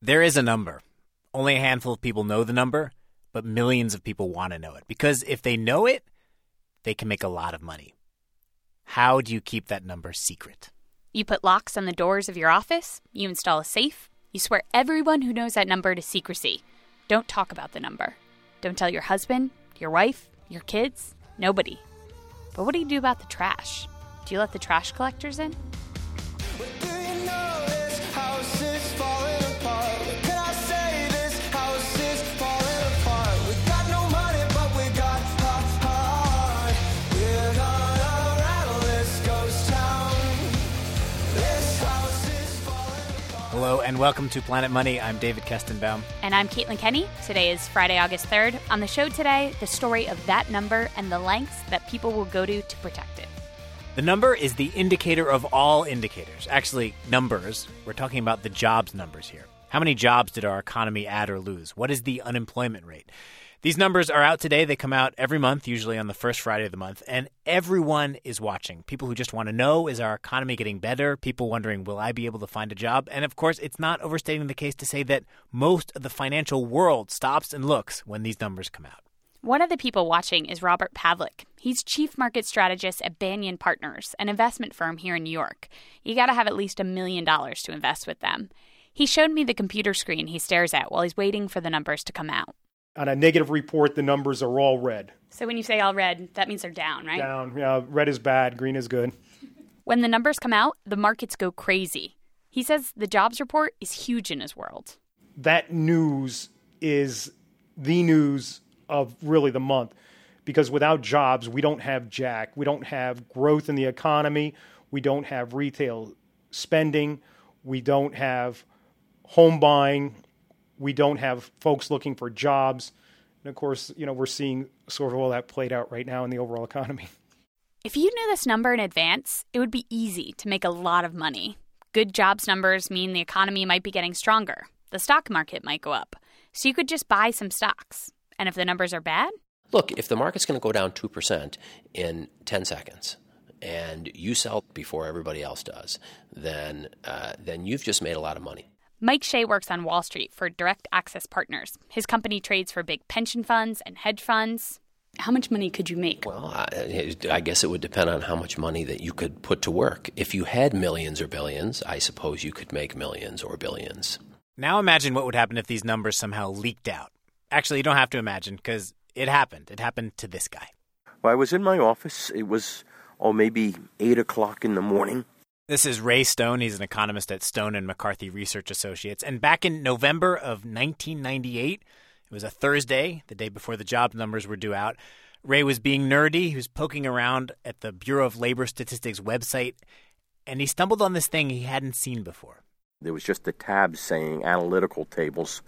There is a number. Only a handful of people know the number, but millions of people want to know it. Because if they know it, they can make a lot of money. How do you keep that number secret? You put locks on the doors of your office. You install a safe. You swear everyone who knows that number to secrecy. Don't talk about the number. Don't tell your husband, your wife, your kids, nobody. But what do you do about the trash? Do you let the trash collectors in? Hello and welcome to Planet Money. I'm David Kestenbaum. And I'm Caitlin Kenny. Today is Friday, August 3rd. On the show today, the story of that number and the lengths that people will go to protect it. The number is the indicator of all indicators. Actually, numbers. We're talking about the jobs numbers here. How many jobs did our economy add or lose? What is the unemployment rate? These numbers are out today. They come out every month, usually on the first Friday of the month, and everyone is watching. People who just want to know, is our economy getting better? People wondering, will I be able to find a job? And of course, it's not overstating the case to say that most of the financial world stops and looks when these numbers come out. One of the people watching is Robert Pavlik. He's chief market strategist at Banyan Partners, an investment firm here in New York. You got to have at least $1 million to invest with them. He showed me the computer screen he stares at while he's waiting for the numbers to come out. On a negative report, the numbers are all red. So when you say all red, that means they're down, right? Down. Yeah, red is bad, green is good. When the numbers come out, the markets go crazy. He says the jobs report is huge in his world. That news is the news of really the month. Because without jobs, we don't have jack. We don't have growth in the economy. We don't have retail spending. We don't have home buying. We don't have folks looking for jobs. And of course, we're seeing sort of all that played out right now in the overall economy. If you knew this number in advance, it would be easy to make a lot of money. Good jobs numbers mean the economy might be getting stronger. The stock market might go up. So you could just buy some stocks. And if the numbers are bad? Look, if the market's going to go down 2% in 10 seconds and you sell before everybody else does, then you've just made a lot of money. Mike Shea works on Wall Street for Direct Access Partners. His company trades for big pension funds and hedge funds. How much money could you make? Well, I guess it would depend on how much money that you could put to work. If you had millions or billions, I suppose you could make millions or billions. Now imagine what would happen if these numbers somehow leaked out. Actually, you don't have to imagine because it happened. It happened to this guy. Well, I was in my office. It was, maybe 8 o'clock in the morning. This is Ray Stone. He's an economist at Stone and McCarthy Research Associates. And back in November of 1998, it was a Thursday, the day before the jobs numbers were due out, Ray was being nerdy. He was poking around at the Bureau of Labor Statistics website, and he stumbled on this thing he hadn't seen before. There was just a tab saying analytical tables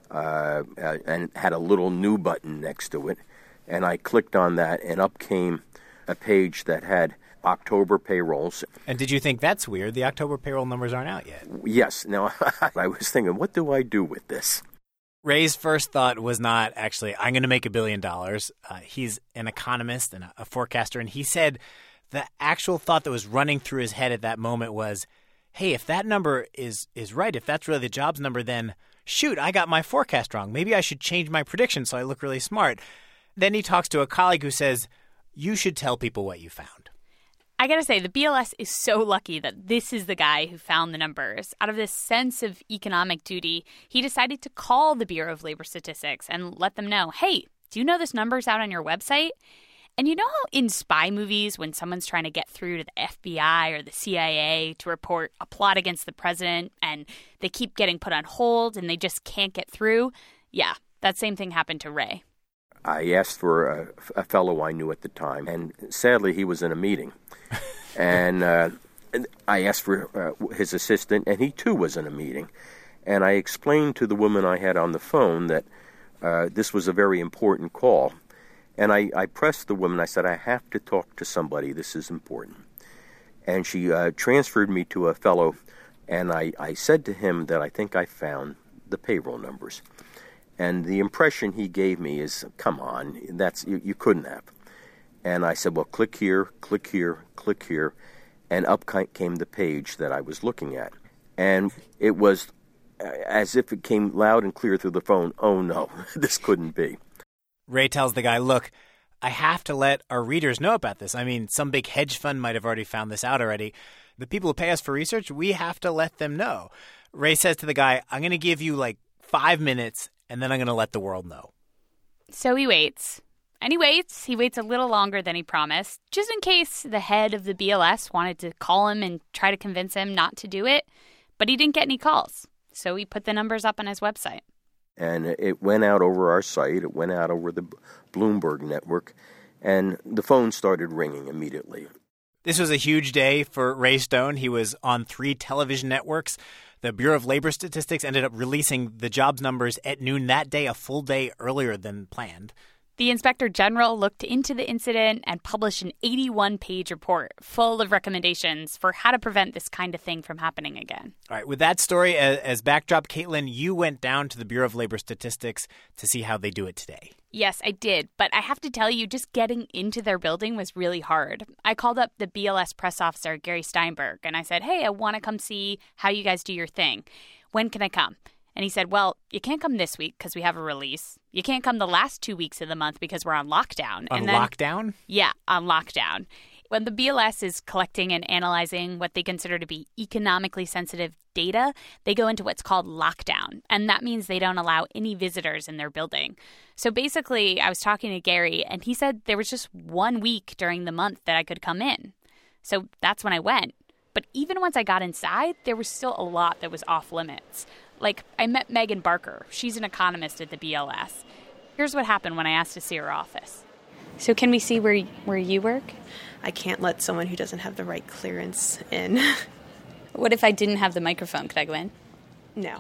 and had a little new button next to it. And I clicked on that, and up came a page that had October payrolls. And did you think that's weird? The October payroll numbers aren't out yet. Yes. Now, I was thinking, what do I do with this? Ray's first thought was not actually, I'm going to make $1 billion. He's an economist and a forecaster, and he said the actual thought that was running through his head at that moment was, hey, if that number is right, if that's really the jobs number, then shoot, I got my forecast wrong. Maybe I should change my prediction so I look really smart. Then he talks to a colleague who says, you should tell people what you found. I gotta say, the BLS is so lucky that this is the guy who found the numbers. Out of this sense of economic duty, he decided to call the Bureau of Labor Statistics and let them know, hey, do you know this number's out on your website? And you know how in spy movies, when someone's trying to get through to the FBI or the CIA to report a plot against the president and they keep getting put on hold and they just can't get through? Yeah, that same thing happened to Ray. I asked for a fellow I knew at the time, and sadly he was in a meeting. And I asked for his assistant, and he too was in a meeting. And I explained to the woman I had on the phone that this was a very important call. And I pressed the woman. I said, I have to talk to somebody. This is important. And she transferred me to a fellow, and I said to him that I think I found the payroll numbers. And the impression he gave me is, come on, that's you couldn't have. And I said, well, click here, click here, click here. And up came the page that I was looking at. And it was as if it came loud and clear through the phone, oh no, this couldn't be. Ray tells the guy, look, I have to let our readers know about this. I mean, some big hedge fund might have already found this out already. The people who pay us for research, we have to let them know. Ray says to the guy, I'm going to give you like 5 minutes, and then I'm going to let the world know. So he waits. And he waits. He waits a little longer than he promised, just in case the head of the BLS wanted to call him and try to convince him not to do it. But he didn't get any calls. So he put the numbers up on his website. And it went out over our site. It went out over the Bloomberg network. And the phone started ringing immediately. This was a huge day for Ray Stone. He was on 3 television networks. The Bureau of Labor Statistics ended up releasing the jobs numbers at noon that day, a full day earlier than planned. The Inspector General looked into the incident and published an 81-page report full of recommendations for how to prevent this kind of thing from happening again. All right, with that story as backdrop, Caitlin, you went down to the Bureau of Labor Statistics to see how they do it today. Yes, I did. But I have to tell you, just getting into their building was really hard. I called up the BLS press officer, Gary Steinberg, and I said, hey, I want to come see how you guys do your thing. When can I come? And he said, well, you can't come this week because we have a release. You can't come the last 2 weeks of the month because we're on lockdown. Lockdown? Yeah, on lockdown. When the BLS is collecting and analyzing what they consider to be economically sensitive data, they go into what's called lockdown. And that means they don't allow any visitors in their building. So basically, I was talking to Gary, and he said there was just 1 week during the month that I could come in. So that's when I went. But even once I got inside, there was still a lot that was off limits. Like, I met Megan Barker. She's an economist at the BLS. Here's what happened when I asked to see her office. So can we see where you work? I can't let someone who doesn't have the right clearance in. What if I didn't have the microphone? Could I go in? No.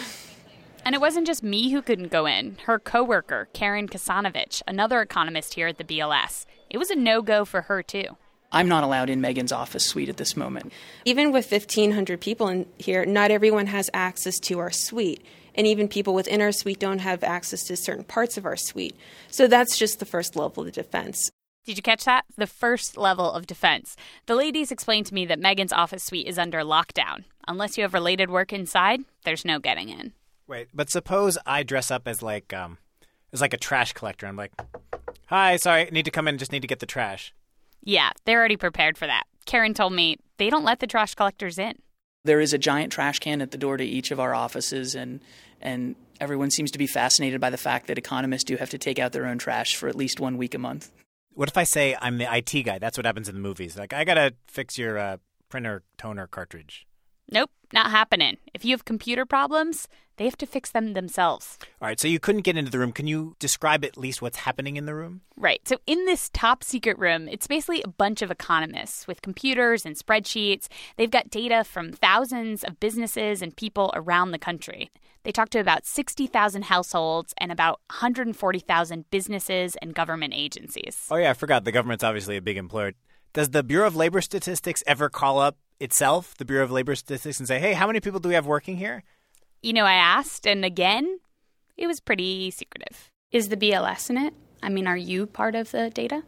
And it wasn't just me who couldn't go in. Her coworker, Karen Kasanovich, another economist here at the BLS. It was a no-go for her, too. I'm not allowed in Megan's office suite at this moment. Even with 1,500 people in here, not everyone has access to our suite. And even people within our suite don't have access to certain parts of our suite. So that's just the first level of defense. Did you catch that? The first level of defense. The ladies explained to me that Megan's office suite is under lockdown. Unless you have related work inside, there's no getting in. Wait, but suppose I dress up as like a trash collector. I'm like, hi, sorry, I need to come in, just need to get the trash. Yeah, they're already prepared for that. Karen told me they don't let the trash collectors in. There is a giant trash can at the door to each of our offices, and everyone seems to be fascinated by the fact that economists do have to take out their own trash for at least 1 week a month. What if I say I'm the IT guy? That's what happens in the movies. Like, I got to fix your printer toner cartridge. Nope, not happening. If you have computer problems, they have to fix them themselves. All right, so you couldn't get into the room. Can you describe at least what's happening in the room? Right. So in this top secret room, it's basically a bunch of economists with computers and spreadsheets. They've got data from thousands of businesses and people around the country. They talk to about 60,000 households and about 140,000 businesses and government agencies. Oh, yeah, I forgot. The government's obviously a big employer. Does the Bureau of Labor Statistics ever call up itself, the Bureau of Labor Statistics, and say, hey, how many people do we have working here? You know, I asked, and again, it was pretty secretive. Is the BLS in it? I mean, are you part of the data?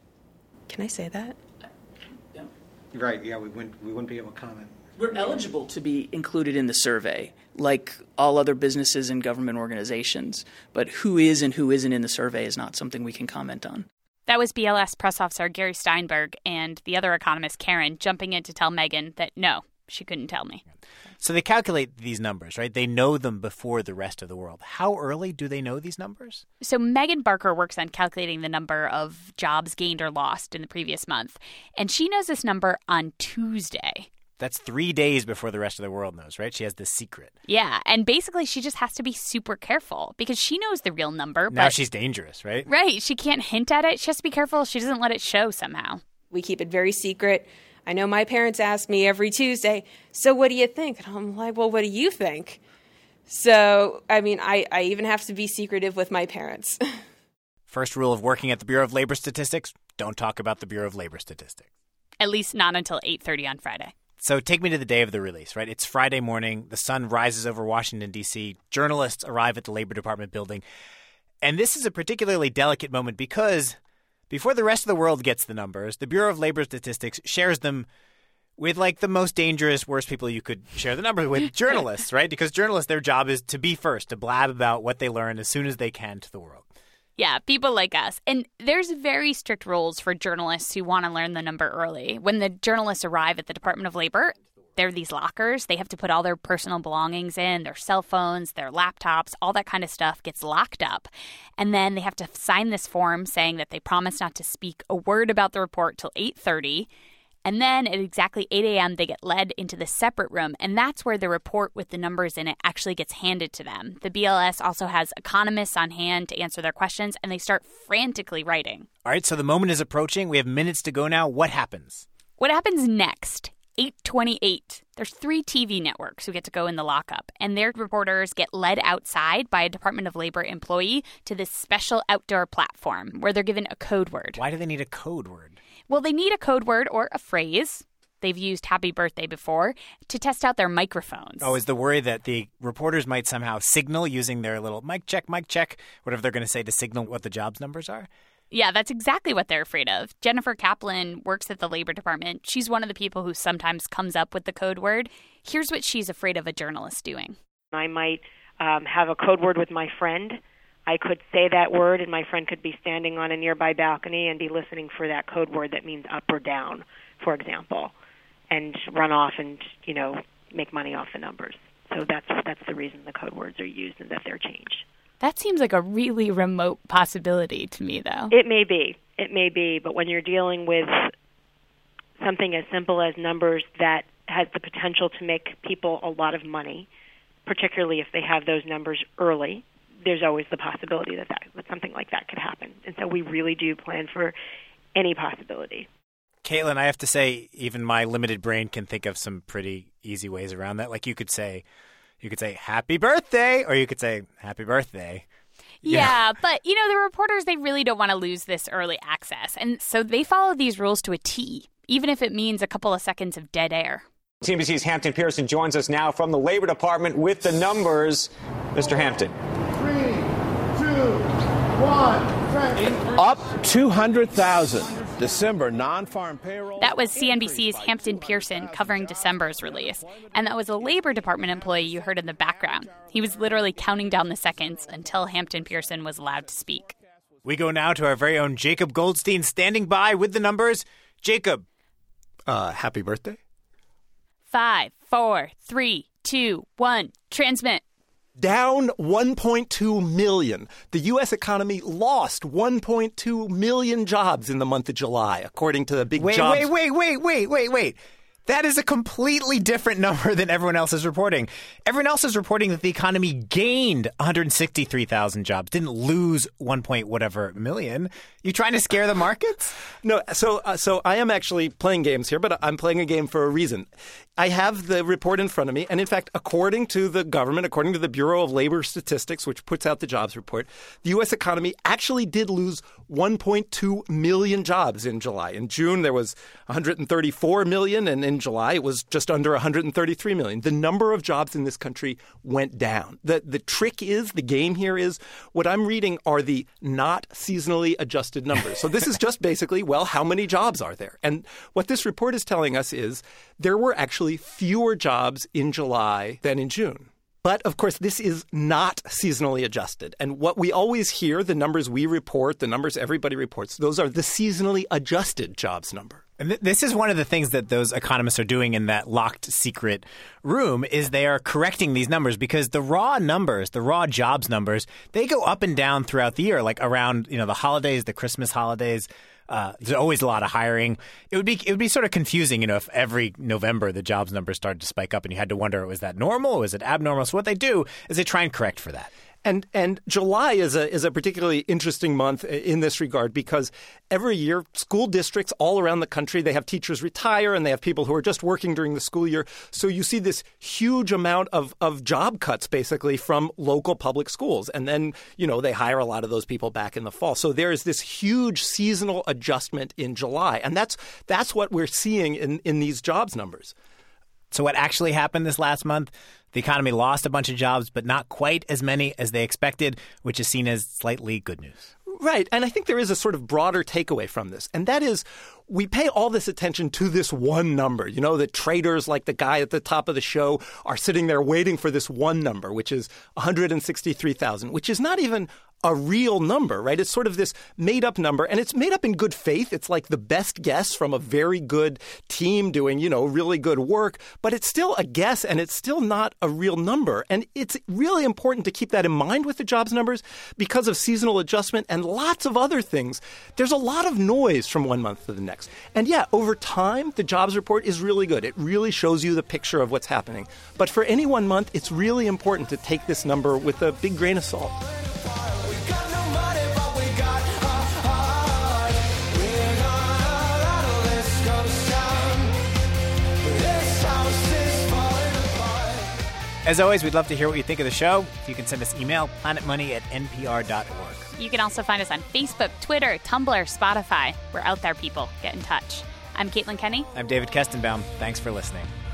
Can I say that? Yeah. Right, yeah, we wouldn't be able to comment. We're eligible to be included in the survey, like all other businesses and government organizations. But who is and who isn't in the survey is not something we can comment on. That was BLS press officer Gary Steinberg and the other economist, Karen, jumping in to tell Megan that no, she couldn't tell me. So they calculate these numbers, right? They know them before the rest of the world. How early do they know these numbers? So Megan Barker works on calculating the number of jobs gained or lost in the previous month. And she knows this number on Tuesday. That's 3 days before the rest of the world knows, right? She has this secret. Yeah, and basically she just has to be super careful because she knows the real number. Now she's dangerous, right? Right. She can't hint at it. She has to be careful she doesn't let it show somehow. We keep it very secret. I know my parents ask me every Tuesday, so what do you think? And I'm like, well, what do you think? So, I mean, I even have to be secretive with my parents. First rule of working at the Bureau of Labor Statistics, don't talk about the Bureau of Labor Statistics. At least not until 8:30 on Friday. So take me to the day of the release, right? It's Friday morning. The sun rises over Washington, D.C. Journalists arrive at the Labor Department building. And this is a particularly delicate moment because before the rest of the world gets the numbers, the Bureau of Labor Statistics shares them with like the most dangerous, worst people you could share the number with, journalists, right? Because journalists, their job is to be first, to blab about what they learn as soon as they can to the world. Yeah, people like us. And there's very strict rules for journalists who want to learn the number early. When the journalists arrive at the Department of Labor, there are these lockers. They have to put all their personal belongings in, their cell phones, their laptops, all that kind of stuff gets locked up. And then they have to sign this form saying that they promise not to speak a word about the report till 8:30. And then at exactly 8 a.m., they get led into the separate room, and that's where the report with the numbers in it actually gets handed to them. The BLS also has economists on hand to answer their questions, and they start frantically writing. All right, so the moment is approaching. We have minutes to go now. What happens? What happens next? 8:28. There's 3 TV networks who get to go in the lockup, and their reporters get led outside by a Department of Labor employee to this special outdoor platform where they're given a code word. Why do they need a code word? Well, they need a code word or a phrase. They've used happy birthday before to test out their microphones. Oh, is the worry that the reporters might somehow signal using their little mic check, whatever they're going to say to signal what the jobs numbers are? Yeah, that's exactly what they're afraid of. Jennifer Kaplan works at the Labor Department. She's one of the people who sometimes comes up with the code word. Here's what she's afraid of a journalist doing. I might have a code word with my friend. I could say that word, and my friend could be standing on a nearby balcony and be listening for that code word that means up or down, for example, and run off and, make money off the numbers. So that's the reason the code words are used and that they're changed. That seems like a really remote possibility to me, though. It may be, but when you're dealing with something as simple as numbers that has the potential to make people a lot of money, particularly if they have those numbers early, there's always the possibility that something like that could happen. And so we really do plan for any possibility. Caitlin, I have to say, even my limited brain can think of some pretty easy ways around that. Like you could say happy birthday, or you could say happy birthday. Yeah, but, the reporters, they really don't want to lose this early access. And so they follow these rules to a T, even if it means a couple of seconds of dead air. CNBC's Hampton Pearson joins us now from the Labor Department with the numbers. Mr. Hampton. 3, 2, 1. Up 200,000. December non-farm payroll. That was CNBC's Hampton Pearson covering December's release. And that was a Labor Department employee you heard in the background. He was literally counting down the seconds until Hampton Pearson was allowed to speak. We go now to our very own Jacob Goldstein standing by with the numbers. Jacob. Happy birthday. 5, 4, 3, 2, 1. Transmit. Down 1.2 million. The U.S. economy lost 1.2 million jobs in the month of July, according to the big jobs. Wait. That is a completely different number than everyone else is reporting. Everyone else is reporting that the economy gained 163,000 jobs, didn't lose 1.whatever million. You trying to scare the markets? No, so I am actually playing games here, but I'm playing a game for a reason. I have the report in front of me, and in fact, according to the government, according to the Bureau of Labor Statistics, which puts out the jobs report, the U.S. economy actually did lose 1.2 million jobs in July. In June, there was 134 million, and in July, it was just under 133 million. The number of jobs in this country went down. The trick is, the game here is, what I'm reading are the not seasonally adjusted numbers. So this is just basically, how many jobs are there? And what this report is telling us is there were actually fewer jobs in July than in June. But, of course, this is not seasonally adjusted. And what we always hear, the numbers we report, the numbers everybody reports, those are the seasonally adjusted jobs number. And this is one of the things that those economists are doing in that locked secret room is they are correcting these numbers because the raw numbers, the raw jobs numbers, they go up and down throughout the year, like around the holidays, the Christmas holidays. There's always a lot of hiring. It would be sort of confusing, if every November the jobs numbers started to spike up and you had to wonder, was that normal? Or was it abnormal? So what they do is they try and correct for that. And July is a particularly interesting month in this regard because every year school districts all around the country, they have teachers retire and they have people who are just working during the school year. So you see this huge amount of job cuts basically from local public schools. And then, they hire a lot of those people back in the fall. So there is this huge seasonal adjustment in July. And that's what we're seeing in these jobs numbers. So what actually happened this last month? The economy lost a bunch of jobs, but not quite as many as they expected, which is seen as slightly good news. Right. And I think there is a sort of broader takeaway from this. And that is, we pay all this attention to this one number. You know, that traders like the guy at the top of the show are sitting there waiting for this one number, which is 163,000, which is not even a real number, right? It's sort of this made-up number, and it's made up in good faith. It's like the best guess from a very good team doing, really good work, but it's still a guess, and it's still not a real number. And it's really important to keep that in mind with the jobs numbers because of seasonal adjustment and lots of other things. There's a lot of noise from one month to the next. And yeah, over time, the jobs report is really good. It really shows you the picture of what's happening. But for any 1 month, it's really important to take this number with a big grain of salt. As always, we'd love to hear what you think of the show. You can send us email, planetmoney@npr.org. You can also find us on Facebook, Twitter, Tumblr, Spotify. We're out there, people. Get in touch. I'm Caitlin Kenney. I'm David Kestenbaum. Thanks for listening.